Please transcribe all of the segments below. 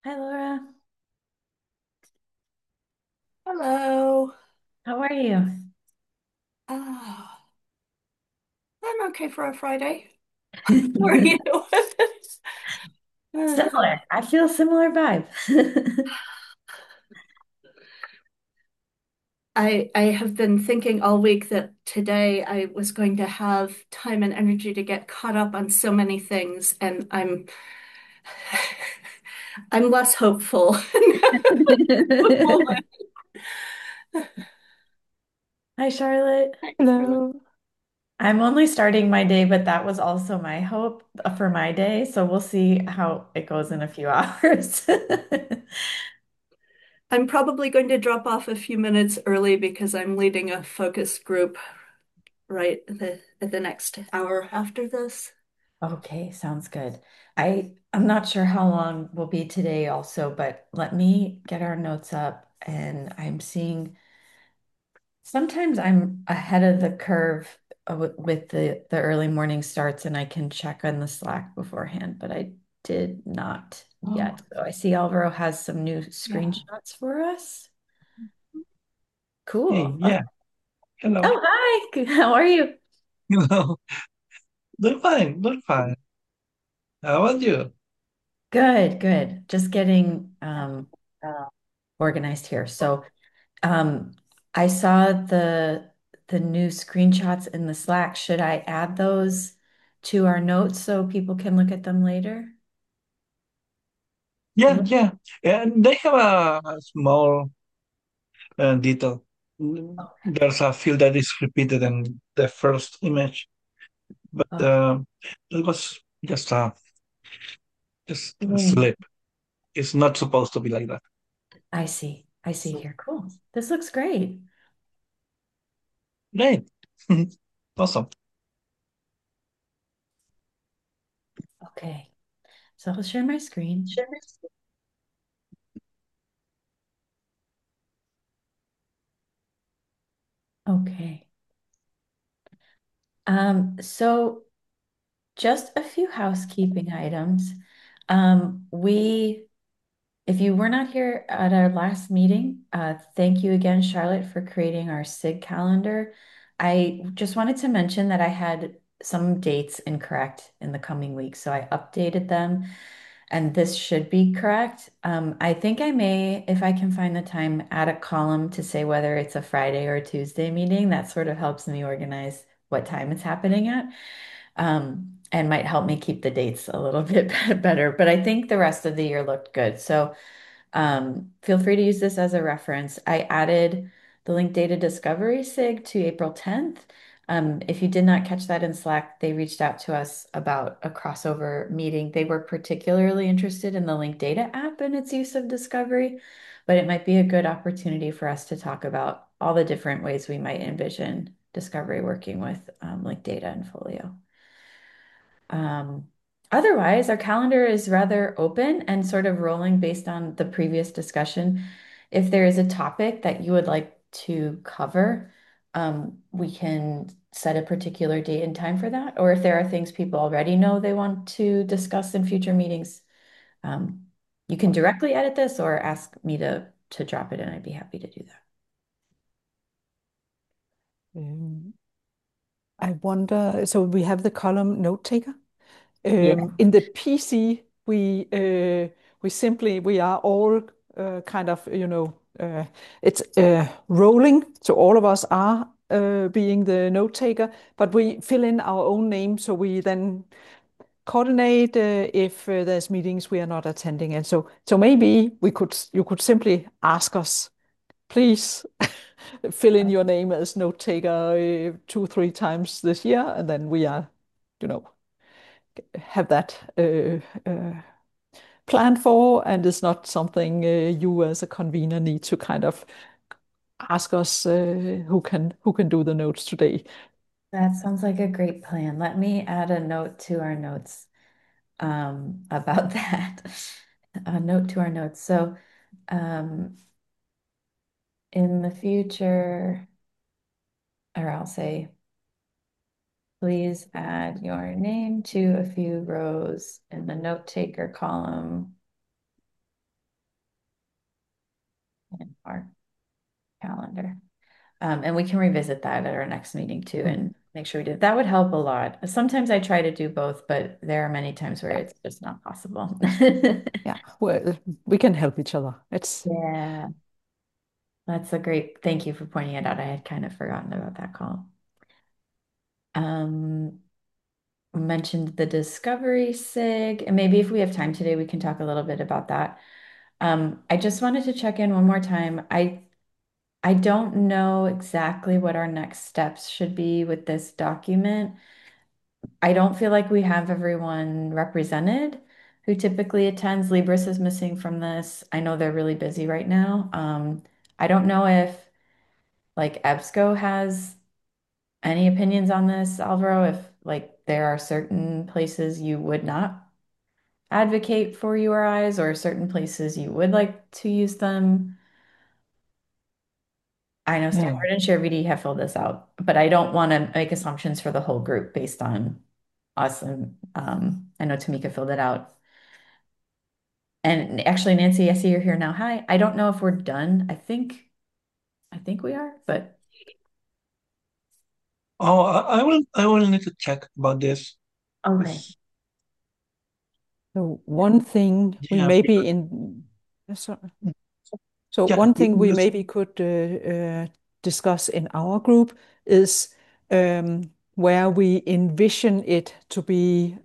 Hi, Laura. Hello. How are you? Uh, I'm okay for a Friday. How are you? Uh, Similar. I feel similar vibe. I have been thinking all week that today I was going to have time and energy to get caught up on so many things, and I'm less hopeful. Hi, Charlotte. Hello. I'm only starting my day, but that was also my hope for my day. So we'll see how it goes in a few hours. I'm probably going to drop off a few minutes early because I'm leading a focus group right at the next hour after this. Okay, sounds good. I'm not sure how long we'll be today also, but let me get our notes up and I'm seeing sometimes I'm ahead of the curve with the early morning starts, and I can check on the Slack beforehand, but I did not Oh, yet. So I see Alvaro has some new yeah. screenshots for us. Hey, Cool. Okay. yeah. Hello. Oh, hi. How are you? Hello. Doing fine. Doing fine. How about you? Good, good. Just getting organized here. So um, I saw the new screenshots in the Slack. Should I add those to our notes so people can look at them later? Yeah, yeah. And they have a small detail. There's a field that is repeated in the first image, but Okay. it was just a Mm. slip. It's not supposed to be like that. I see. I see here. Cool. This looks great. Great. Awesome. Okay. So I'll share my screen. Okay. So just a few housekeeping items. We If you were not here at our last meeting, thank you again, Charlotte, for creating our SIG calendar. I just wanted to mention that I had some dates incorrect in the coming weeks, so I updated them, and this should be correct. I think I may, if I can find the time, add a column to say whether it's a Friday or a Tuesday meeting. That sort of helps me organize what time it's happening at, and might help me keep the dates a little bit better. But I think the rest of the year looked good. So feel free to use this as a reference. I added the link data discovery SIG to April 10th. If you did not catch that in Slack, they reached out to us about a crossover meeting. They were particularly interested in the link data app and its use of discovery, but it might be a good opportunity for us to talk about all the different ways we might envision discovery working with link data and Folio. Um, Otherwise, our calendar is rather open and sort of rolling based on the previous discussion. If there is a topic that you would like to cover, we can set a particular date and time for that. Or if there are things people already know they want to discuss in future meetings, um, you can directly edit this or ask me to drop it, and I'd be happy to do that. Um, I wonder, so we have the column note taker. Yeah. In the PC, we simply we are all kind of it's rolling. So all of us are being the note taker, but we fill in our own name. So we then coordinate if there's meetings we are not attending, and so maybe we could you could simply ask us, please fill in your name as note taker 2, 3 times this year, and then we are, you know, have that planned for, and it's not something you as a convener need to kind of ask us who can do the notes today. That sounds like a great plan. Let me add a note to our notes about that. A note to our notes. So, um, in the future, or I'll say, please add your name to a few rows in the note taker column in our calendar. And we can revisit that at our next meeting too Mm. and make sure we do. That would help a lot. Sometimes I try to do both, but there are many times where Yeah, it's just not possible. yeah. Well, we can help each other. It's Yeah, that's a great, thank you for pointing it out. I had kind of forgotten about that call. Um, mentioned the Discovery SIG, and maybe if we have time today, we can talk a little bit about that. I just wanted to check in one more time. I don't know exactly what our next steps should be with this document. I don't feel like we have everyone represented who typically attends. Libris is missing from this. I know they're really busy right now. I don't know if like EBSCO has any opinions on this, Alvaro, if like there are certain places you would not advocate for URIs or certain places you would like to use them. I know yeah. Stanford and ShareVD have filled this out, but I don't want to make assumptions for the whole group based on us. And I know Tamika filled it out. And actually, Nancy, I see you're here now. Hi. I don't know if we're done. I think we are, but Oh, I will need to check about this. okay. Yes. So one thing we Yeah, maybe because in so, so yeah, one thing we because maybe could discuss in our group is where we envision it to be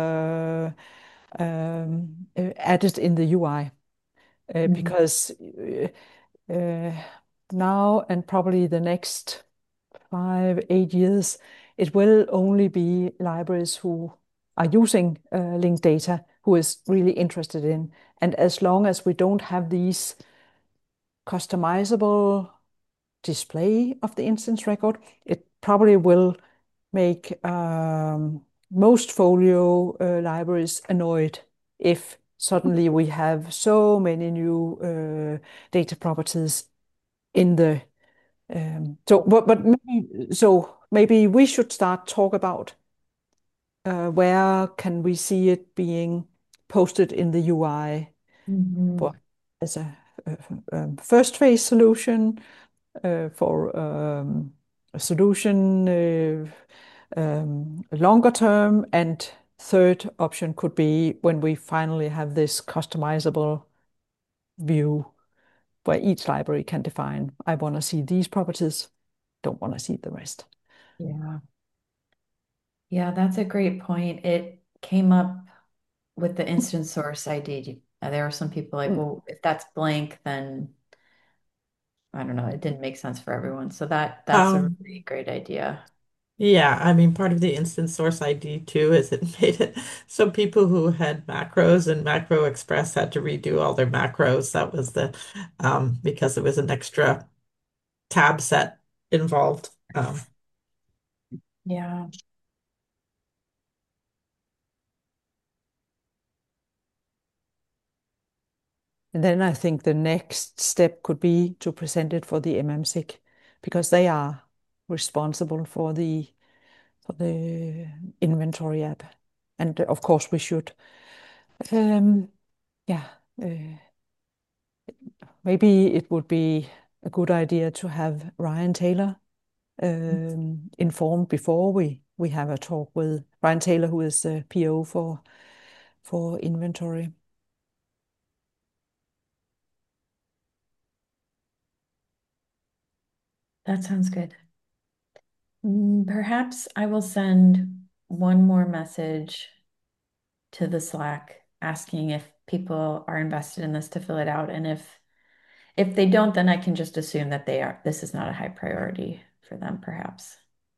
added in the UI. Mhm. Because uh, now and probably the next 5, 8 years, it will only be libraries who are using linked data who is really interested in. And as long as we don't have these customizable display of the instance record, it probably will make most folio libraries annoyed if suddenly we have so many new data properties in the maybe we should start talk about where can we see it being posted in the UI for Mhm. as a first phase solution for a solution longer term, and third option could be when we finally have this customizable view where each library can define, I want to see these properties, don't want to see the rest. Yeah. Yeah, that's a great point. It came up with the instance source ID. There were some people like, Mm. well, if that's blank, then I don't know, it didn't make sense for everyone. So that's a Um, really great idea. yeah, I mean, part of the instance source ID too is it made it so people who had macros and Macro Express had to redo all their macros. That was the because it was an extra tab set involved. Yeah. And then I think the next step could be to present it for the MMSIC because they are responsible for the inventory app. And of course we should um, yeah uh, maybe it would be a good idea to have Ryan Taylor informed before we have a talk with Ryan Taylor, who is the PO for inventory. That sounds good. Perhaps I will send one more message to the Slack asking if people are invested in this to fill it out. And if they don't, then I can just assume that they are, this is not a high priority for them, perhaps.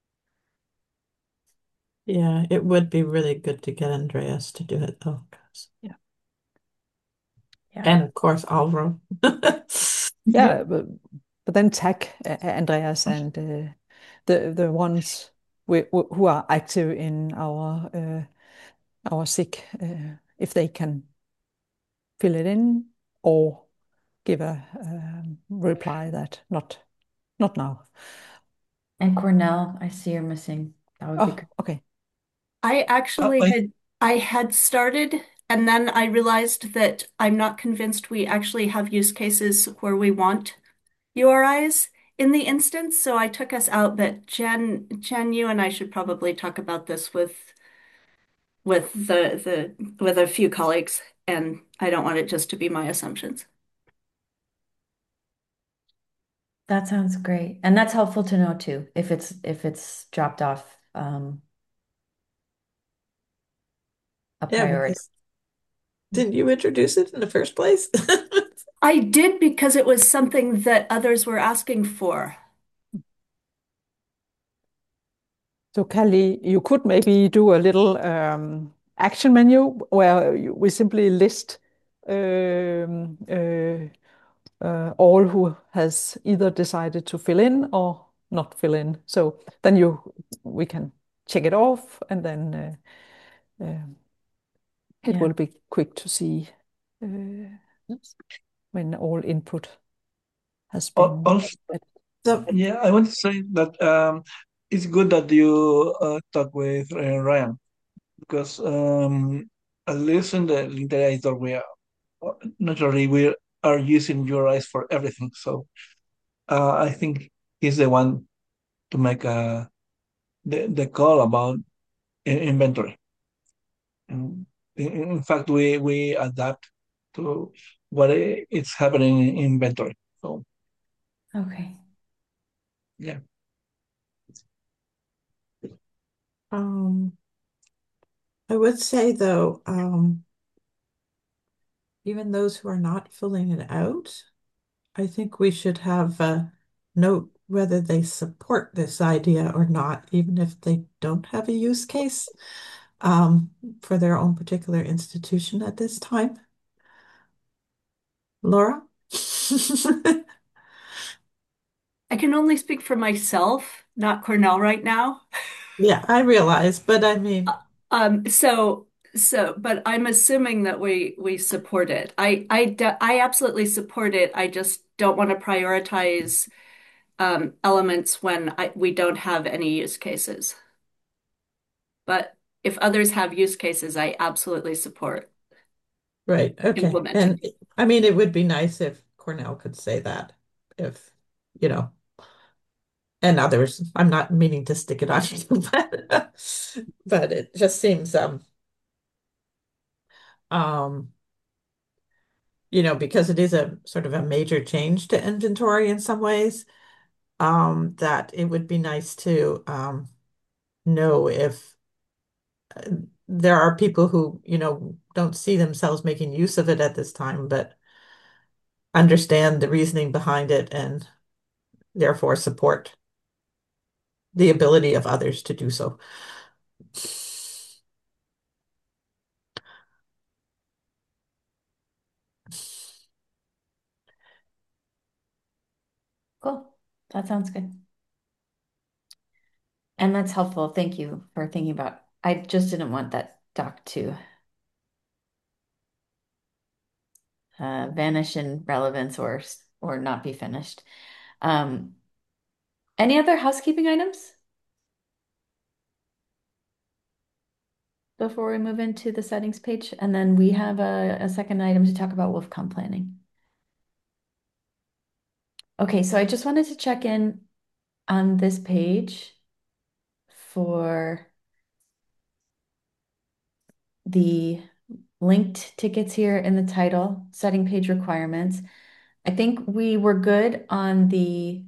Yeah, it would be really good to get Andreas to do it though. Yeah, Yeah. And of course, Alvaro. yeah, but then tag Andreas and the ones who are active in our SIG, if they can fill it in or give a reply that not now. And Cornell, I see you're missing. That would be Oh, great. okay. I actually I had I had started And then I realized that I'm not convinced we actually have use cases where we want URIs in the instance. So I took us out, but Jen, you and I should probably talk about this with a few colleagues, and I don't want it just to be my assumptions. That sounds great. And that's helpful to know too, if it's dropped off a Yeah, priority. because didn't you introduce it in the first place? I did because it was something that others were asking for. So Kelly, you could maybe do a little action menu where we simply list all who has either decided to fill in or not fill in. So then we can check it off, and then it Yeah. will be quick to see when all input has been. Also, So, yeah, I want to say that it's good that you talk with Ryan because at least in the link editor, naturally we are using URIs for everything. So I think he's the one to make the call about inventory. And in fact, we adapt to what is happening in inventory. So Okay. yeah. um, I would say though, even those who are not filling it out, I think we should have a note whether they support this idea or not, even if they don't have a use case for their own particular institution at this time. Laura? I can only speak for myself, not Cornell right now. Yeah, I realize, but I mean, Um, so but I'm assuming that we support it. I absolutely support it. I just don't want to prioritize elements when we don't have any use cases. But if others have use cases, I absolutely support right, okay. implementing. And I mean, it would be nice if Cornell could say that, if, you know, and others. I'm not meaning to stick it on you, but it just seems um because it is a sort of a major change to inventory in some ways, that it would be nice to know if there are people who, don't see themselves making use of it at this time, but understand the reasoning behind it and therefore support the ability of others to do so. Cool. That sounds good. And that's helpful. Thank you for thinking about. I just didn't want that doc to vanish in relevance or not be finished. Um, any other housekeeping items before we move into the settings page? And then we have a second item to talk about WolfCom planning. Okay, so I just wanted to check in on this page for the linked tickets here in the title, setting page requirements. I think we were good on the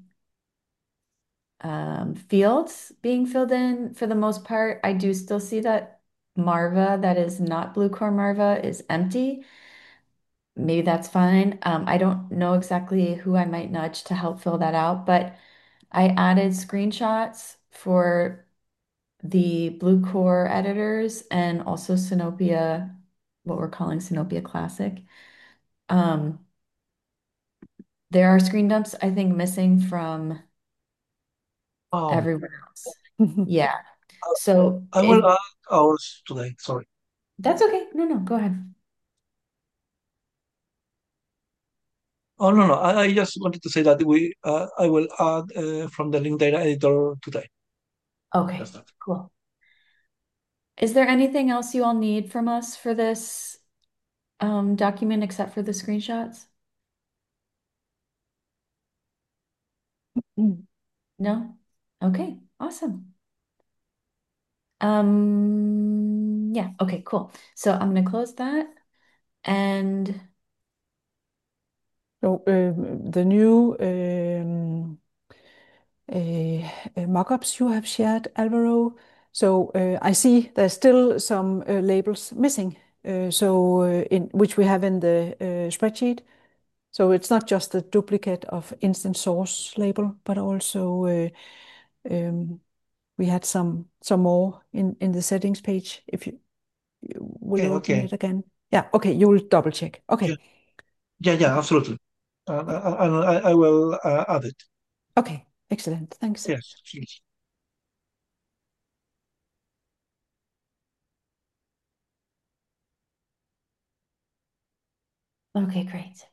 fields being filled in for the most part. I do still see that Marva, that is not Blue Core Marva, is empty. Maybe that's fine. I don't know exactly who I might nudge to help fill that out, but I added screenshots for the Blue Core editors and also Sinopia, what we're calling Sinopia Classic. Um, there are screen dumps, I think, missing from Oh, everywhere else. Yeah. So I will add ours today. Sorry. that's okay. No, no, go ahead. Oh no, no. I just wanted to say that I will add from the link data editor today. That's Okay, that. cool. Is there anything else you all need from us for this document except for the screenshots? Mm. No? Okay, awesome. Yeah, okay, cool. So I'm gonna close that and So the new mock-ups you have shared, Alvaro. So I see there's still some labels missing. In which we have in the spreadsheet. So it's not just the duplicate of instance source label, but also um, we had some more in the settings page. If you will Okay, open okay. it again. Yeah, okay, you will double check. Yeah, Okay, yeah, okay, absolutely. I will add it. okay, excellent. Thanks. Yes, please. okay, great.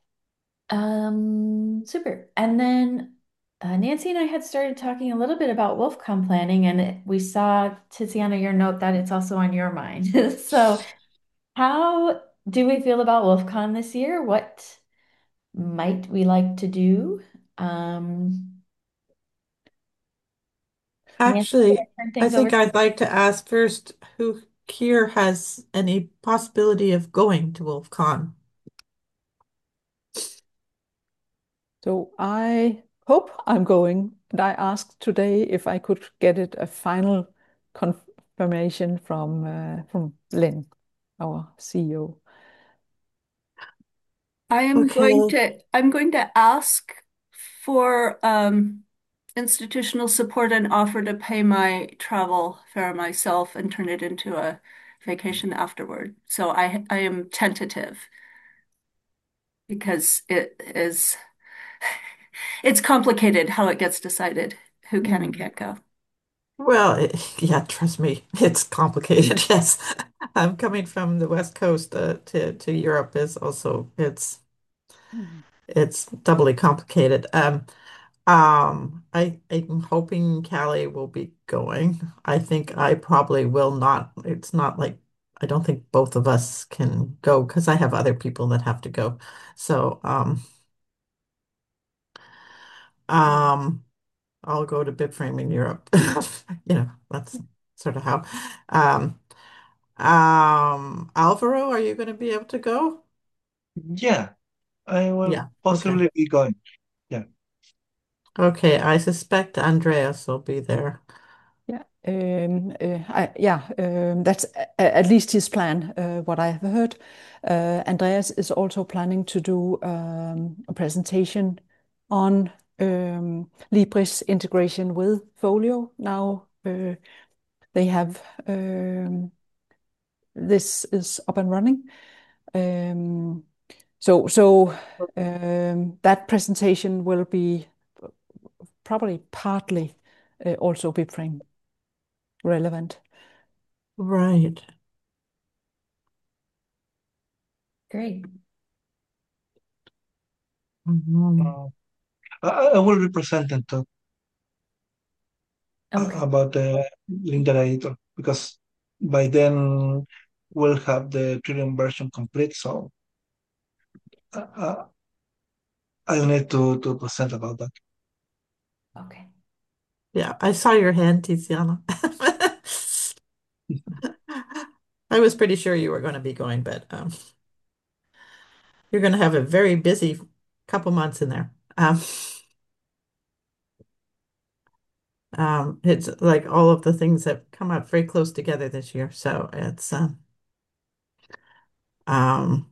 Super. And then Nancy and I had started talking a little bit about WolfCom planning, and we saw, Tiziana, your note that it's also on your mind. So, how do we feel about WolfCon this year? What might we like to do? Um, Nancy, I'm Actually, gonna turn I things over think to I'd like to ask first who here has any possibility of going to WolfCon? So I hope I'm going. And I asked today if I could get it a final confirmation from Lynn, our CEO. Okay. I'm going to ask for institutional support and offer to pay my travel fare myself and turn it into a vacation afterward. So I am tentative because it's complicated how it gets decided who can and Mm. can't go. Well, yeah, trust me, it's complicated. Yes, I'm coming from the West Coast to Europe is also Mm. it's doubly complicated. I'm hoping Callie will be going. I think I probably will not. It's not like I don't think both of us can go because I have other people that have to go. So um I'll go to Bitframe in Europe. That's sort of how. Um Alvaro, are you going to be able to go? Yeah, I will Yeah. Okay. possibly be going. Yeah. Okay. I suspect Andreas will be there. Yeah, that's at least his plan, what I have heard. Andreas is also planning to do a presentation on Libris integration with Folio. Now they have this is up and running. Um, that presentation will be probably partly also BibFrame relevant. Right. Great. Mhm. Uh, I will represent them too Okay. about the Linder editor because by then we'll have the Trillium version complete. So I need to present about that. Okay. Yeah, I saw your hand, Tiziana. I was pretty sure you were going to be going, but you're going to have a very busy couple months in there. It's like all of the things have come up very close together this year, so it's um,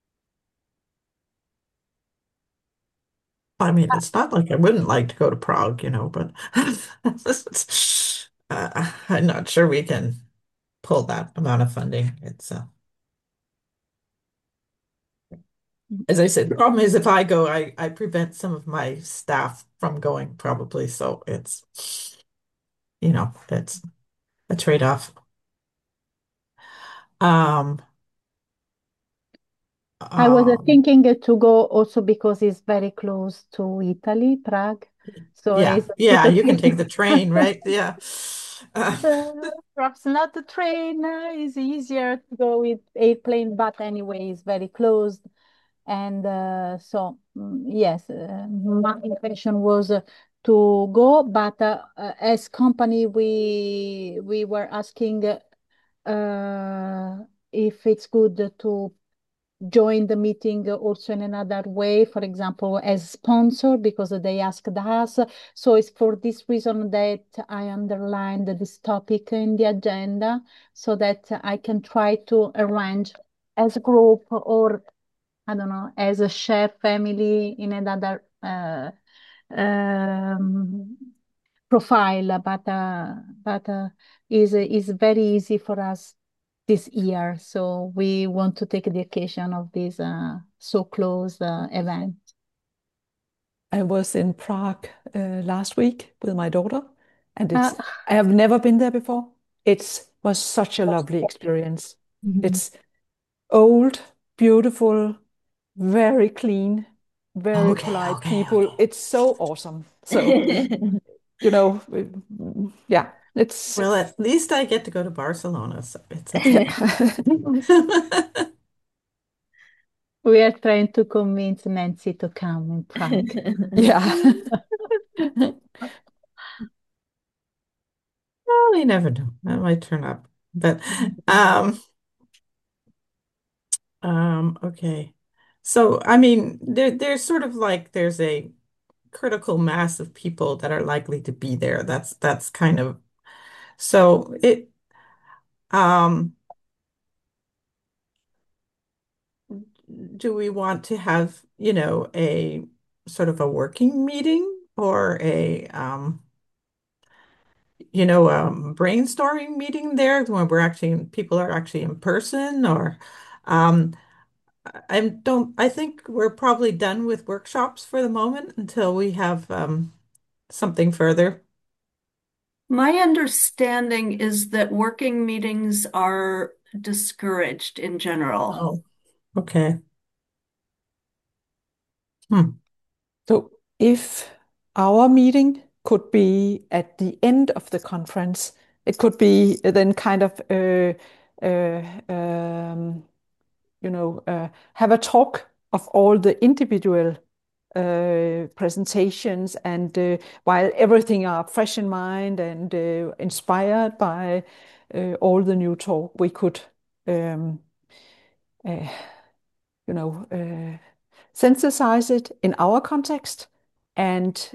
I mean, it's not like I wouldn't like to go to Prague, but I'm not sure we can pull that amount of funding. It's as I said, the problem is if I go, I prevent some of my staff from going probably. So it's a trade-off. Um, I was um, thinking to go also because it's very close to Italy, Prague. So yeah, it's yeah, super you can take quick. the train, right? Yeah. Perhaps not the train is easier to go with airplane, but anyway, it's very closed. And yes, my impression was to go, but as company, we were asking if it's good to join the meeting also in another way, for example, as sponsor, because they asked us. So it's for this reason that I underlined this topic in the agenda so that I can try to arrange as a group or I don't know, as a share family in another um, profile, but is very easy for us this year. So we want to take the occasion of this so close event. I was in Prague last week with my daughter, and Uh, I have never been there before. It was such a lovely experience. Mhm. It's old, beautiful, very clean, very Okay, polite okay, people. okay. It's so awesome. So, yeah, it's Well, at least I get to go to Barcelona, so it's yeah. okay. we are trying to convince Nancy to come in Prague. Yeah. Well, you never know. That might turn up. But um okay. So I mean there's sort of like there's a critical mass of people that are likely to be there. That's kind of so it um do we want to have, a sort of a working meeting or brainstorming meeting there when people are actually in person or um I think we're probably done with workshops for the moment until we have something further. My understanding is that working meetings are discouraged in general. Oh, okay. Hmm. So if our meeting could be at the end of the conference, it could be then kind of uh, um, have a talk of all the individual presentations, and while everything are fresh in mind and inspired by all the new talk, we could um, uh, synthesize it in our context and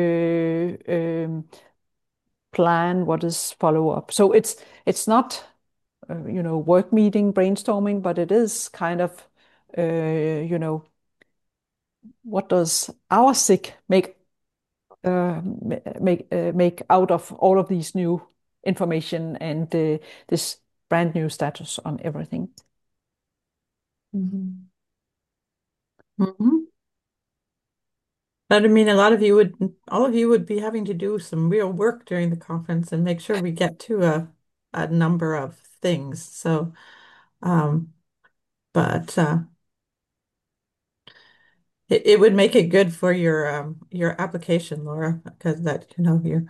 plan what is follow up. So it's not work meeting brainstorming, but it is kind of what does our sick make out of all of these new information and this brand new status on everything. Mhm. Mhm. But I mean, all of you would be having to do some real work during the conference and make sure we get to a number of things. So, um, but it would make it good for your application, Laura, because you're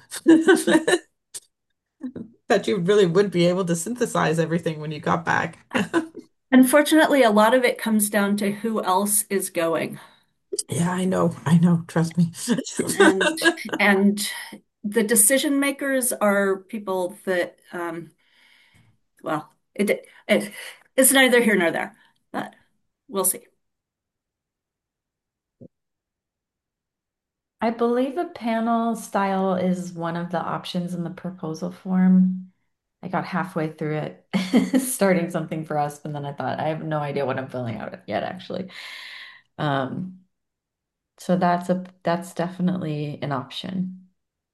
that you really would be able to synthesize everything when you got back. Unfortunately, a lot of it comes down to who else is going. Yeah, I know, trust me. And and the decision makers are people that well, it's neither here nor there, but we'll see. I believe a panel style is one of the options in the proposal form. I got halfway through it, starting something for us, and then I thought, I have no idea what I'm filling out yet, actually. Um, so that's definitely an option.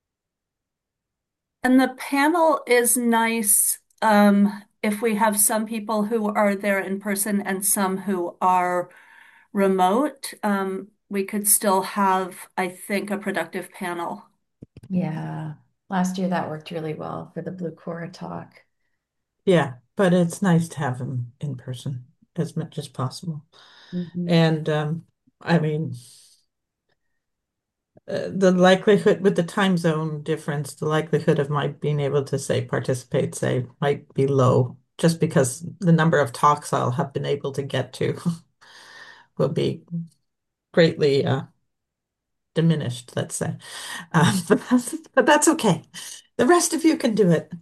And the panel is nice if we have some people who are there in person and some who are remote. We could still have, I think, a productive panel. Yeah. Last year that worked really well for the Blue Cora talk. Yeah, but it's nice to have them in person as much as possible. Mhm. And I mean, the likelihood with the time zone difference, the likelihood of my being able to say participate, say, might be low, just because the number of talks I'll have been able to get to will be greatly diminished, let's say. But that's okay. The rest of you can do it.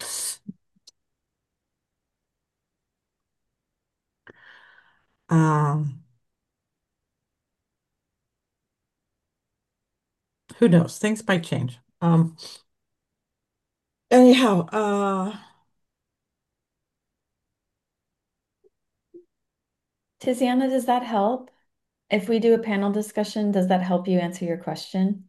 Um, who knows? Things might change. Anyhow, Tiziana, does that help? If we do a panel discussion, does that help you answer your question?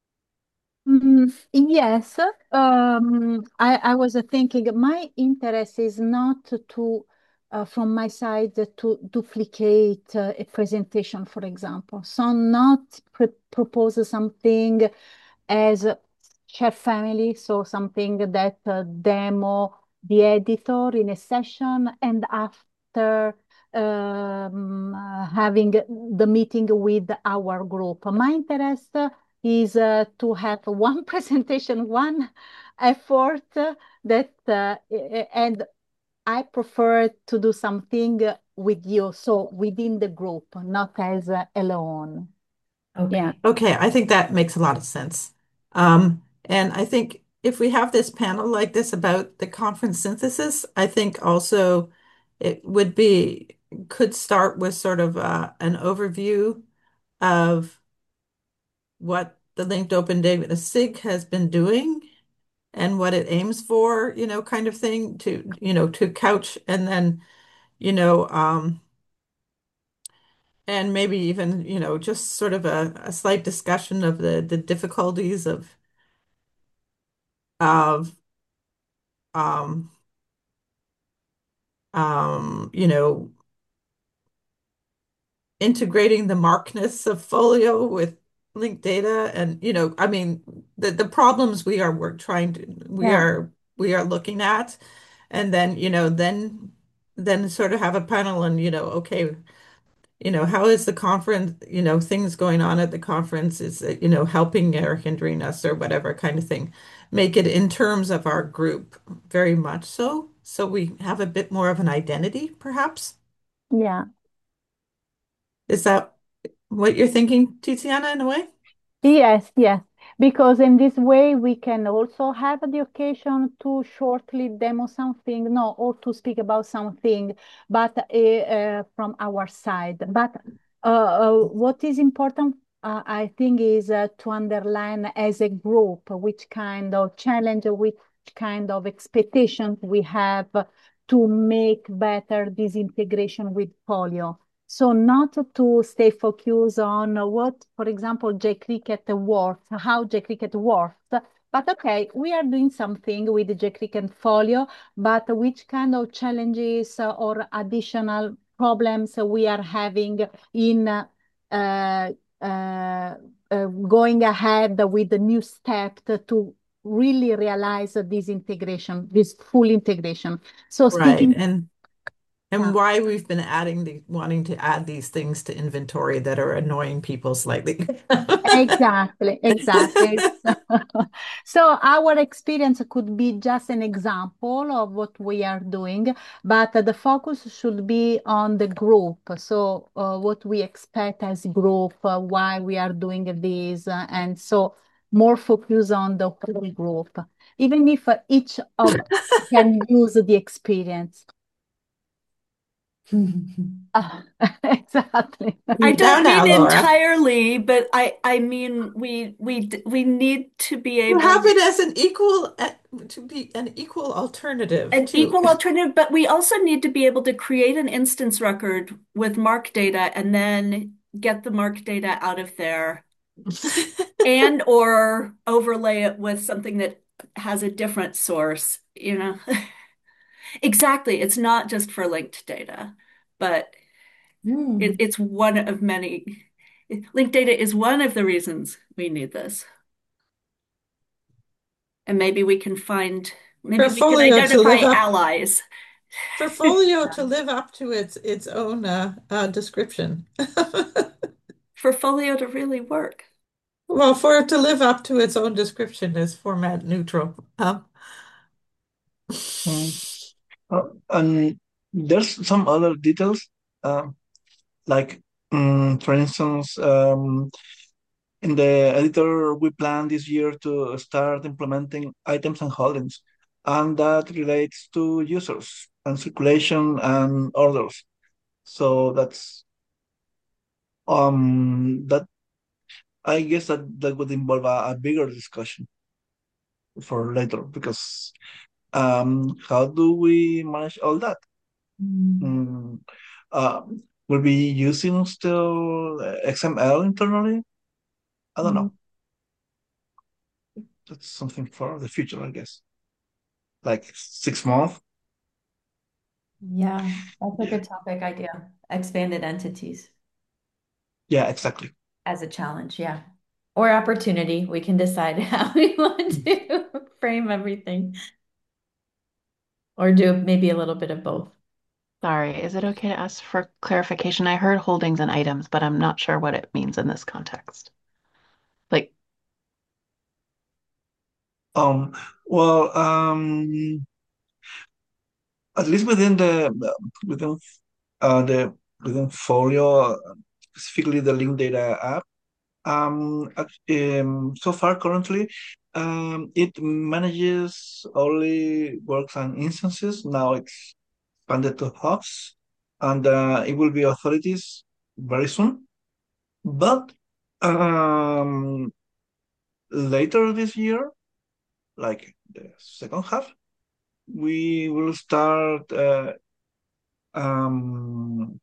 Yes, I was thinking my interest is not to, from my side, to duplicate a presentation, for example. So not propose something as a shared family, so something that demo the editor in a session and after having the meeting with our group. My interest is to have one presentation, one effort that, and I prefer to do something with you, so within the group, not as alone. Yeah. Okay. okay, I think that makes a lot of sense. And I think if we have this panel like this about the conference synthesis, I think also it would be could start with sort of an overview of what the Linked Open Data SIG has been doing and what it aims for, kind of thing to couch and then, you know, and maybe even, just sort of a slight discussion of the difficulties of um you know integrating the markness of Folio with linked data and I mean the problems Yeah. we are looking at and then then sort of have a panel and okay, how is the conference, things going on at the conference, is it, helping or hindering us or whatever kind of thing. Make it in terms of our group, very much so. So we have a bit more of an identity, perhaps. Yeah. Is that what you're thinking, Tiziana, in a way? Yes, yes, because in this way we can also have the occasion to shortly demo something, no, or to speak about something, but from our side. But what is important, I think, is to underline as a group which kind of challenge, which kind of expectations we have to make better this integration with polio. So not to stay focused on what, for example, JCricket works, how JCricket works. But okay, we are doing something with the JCricket folio, but which kind of challenges or additional problems we are having in going ahead with the new step to really realize this integration, this full integration. So Right. speaking, And yeah. why we've been wanting to add these things to inventory that are annoying people slightly. Exactly, exactly. So our experience could be just an example of what we are doing, but the focus should be on the group. So what we expect as group, why we are doing this, and so more focus on the whole group, even if each of can use the experience. Exactly. I Now, don't now, mean Laura, entirely, but I mean we need to be you have able it as an equal to be an equal alternative an too. equal alternative, but we also need to be able to create an instance record with MARC data and then get the MARC data out of there and or overlay it with something that has a different source, you know. Exactly. It's not just for linked data, but Hmm. it's one of many. Linked data is one of the reasons we need this. And maybe For we can Folio to live identify up allies. for Folio to live up to its own description. For Folio to really work. Well, for it to live up to its own description as format neutral. Mm. And there's some other details, um, like, for instance, in the editor, we plan this year to start implementing items and holdings, and that relates to users and circulation and orders. So that I guess that would involve a bigger discussion for later, because how do we manage all that? Mm. Mm, uh, will be using still XML internally? I don't Mm. know. That's something for the future, I guess. Like 6 months. Yeah, that's a Yeah, good topic idea. Expanded entities yeah, exactly. as a challenge, yeah. Or opportunity. We can decide how we want to frame everything or do maybe a little bit of both. Sorry, is it okay to ask for clarification? I heard holdings and items, but I'm not sure what it means in this context. Like, Um, well, at least within the within Folio, specifically the link data app. So far currently, it manages only works on instances. Now it's expanded to hubs, and it will be authorities very soon. But um, later this year, like the second half, we will start um,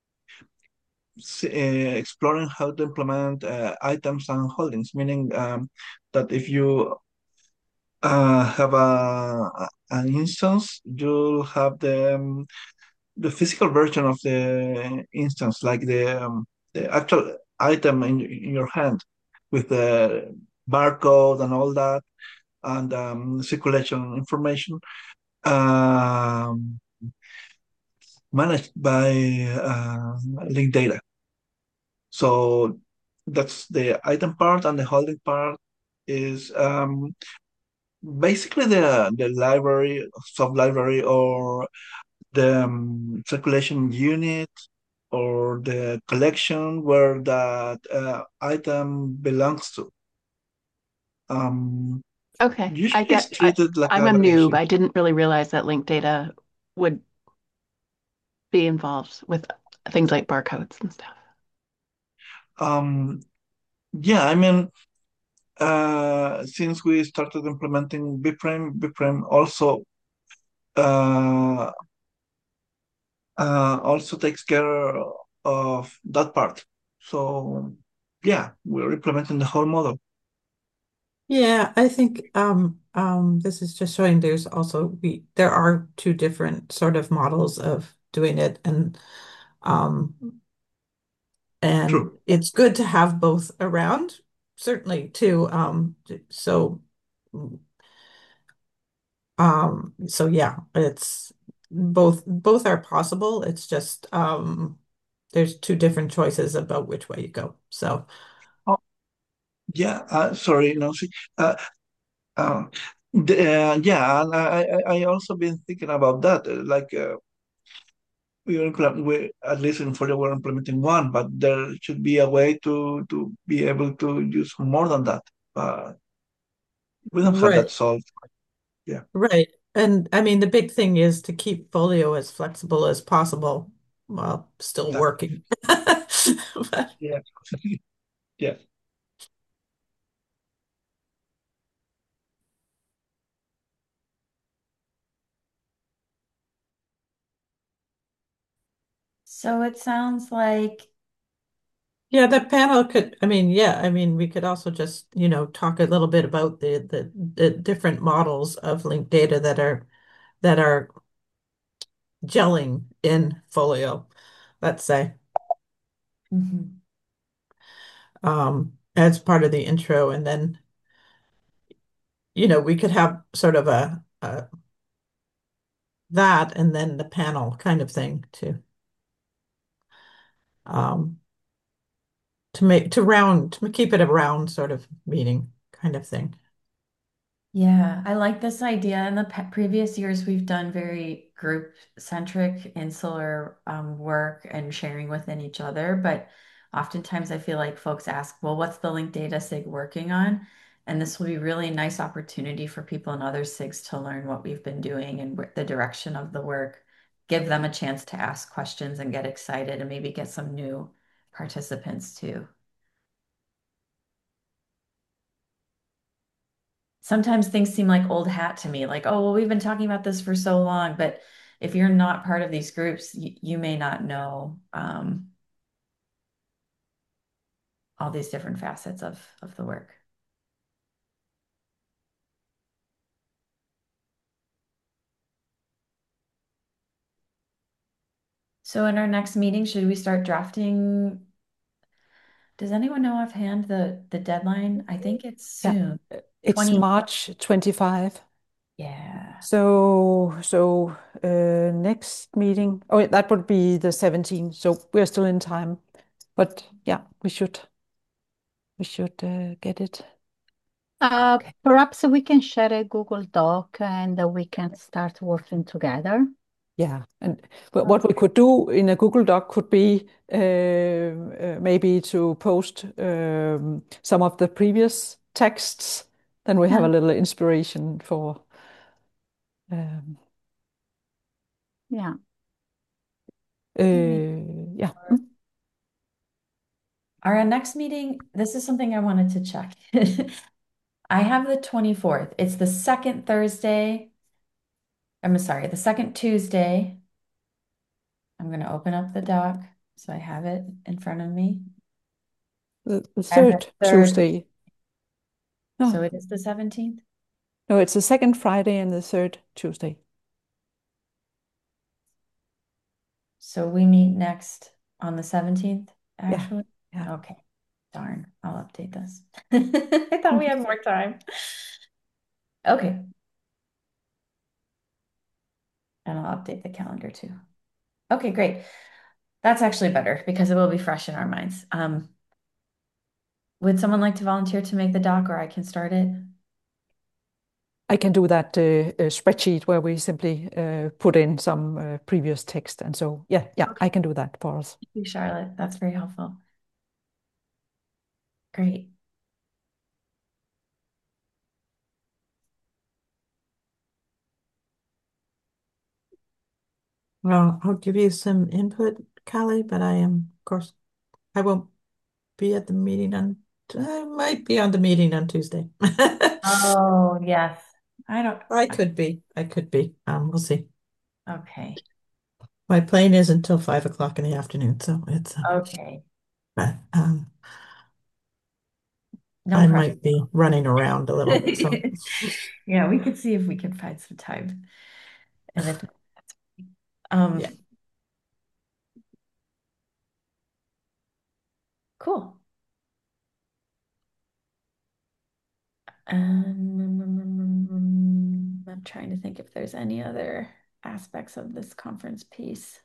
exploring how to implement items and holdings, meaning that if you have an instance, you'll have the physical version of the instance, like the actual item in your hand, with the barcode and all that, and circulation information, um, managed by link data. So that's the item part, and the holding part is basically the library, sub-library, or the circulation unit, or the collection where that item belongs to. Um, okay, Usually it's treated like I'm a a noob. variation. I didn't really realize that link data would be involved with things like barcodes and stuff. Um, yeah, I mean, since we started implementing BPREM uh, also takes care of that part. So yeah, we're implementing the whole model. Yeah, I think this is just showing there are two different sort of models of doing it, um and True. it's good to have both around, certainly too. So yeah, it's both are possible. It's just there's two different choices about which way you go. So Oh, yeah. Sorry, Nancy. Uh, uh, yeah, and I also been thinking about that. Like we at least in Florida we're implementing one, but there should be a way to be able to use more than that. We don't have that right. solved. Yeah, Right. And I mean, the big thing is to keep Folio as flexible as possible while still exactly. working. But Yeah, yeah. So it sounds like, yeah, the panel could, I mean, yeah, I mean, we could also just, talk a little bit about the different models of linked data that are gelling in Folio, let's say, mhm. as part of the intro. And then, we could have sort of a that and then the panel kind of thing um, to keep it a round sort of meeting kind of thing. Yeah, I like this idea. In the previous years, we've done very group-centric, insular work and sharing within each other. But oftentimes, I feel like folks ask, well, what's the linked data SIG working on? And this will be really nice opportunity for people in other SIGs to learn what we've been doing and the direction of the work. Give them a chance to ask questions and get excited and maybe get some new participants too. Sometimes things seem like old hat to me, like, oh, well, we've been talking about this for so long, but if you're not part of these groups, you may not know all these different facets of the work. So in our next meeting, should we start drafting? Does anyone know offhand the deadline? I think it's Yeah, soon. it's 20. March 25. Yeah. So next meeting, oh, that would be the 17th. So we're still in time, but yeah, we should get it. Okay. Perhaps we can share a Google Doc and we can start working together. Yeah, but what we could do in a Google Doc could be maybe to post some of the previous texts. Then we have a Yeah. little inspiration for. Um, Yeah. yeah. Our next meeting, this is something I wanted to check. I have the 24th. It's the second Thursday. I'm sorry, the second Tuesday. I'm going to open up the doc so I have it in front of me. The And the third third, Tuesday. so No, it is the 17th. no, it's the second Friday and the third Tuesday. So we meet next on the 17th, Yeah, actually. yeah. Okay, darn, I'll update this. I thought we had more time. Okay, and I'll update the calendar too. Okay, great. That's actually better because it will be fresh in our minds. Would someone like to volunteer to make the doc or I can start it? I can do that spreadsheet where we simply put in some previous text. And so, yeah, Okay. I can do that for us. Thank you, Charlotte. That's very helpful. Great. Well, I'll give you some input, Callie, but of course, I won't be at the meeting I might be on the meeting on Tuesday. Oh, yes. I don't, I could be. We'll see. okay. My plane is until 5 o'clock in the afternoon, so Okay. but No I pressure. might be running around a little. So Yeah, we could see if we can find some time. And if yeah. cool. I'm trying to think if there's any other aspects of this conference piece.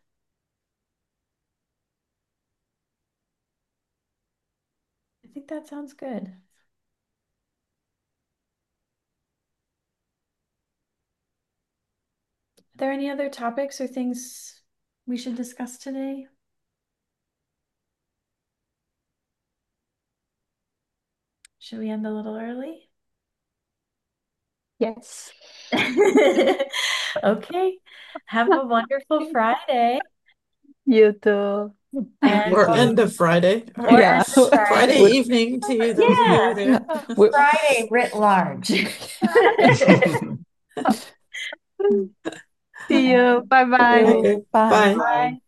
I think that sounds good. Are there any other topics or things we should discuss today? Should we end a little early? Yes. Okay. Have a wonderful Friday You too. You, and you Or too. end of Friday, or or Yeah. end of Friday Friday. We- evening to those of you Yeah, yeah. there. Friday writ large. See you. Bye See bye. you. Okay, Bye. bye. Bye. Bye.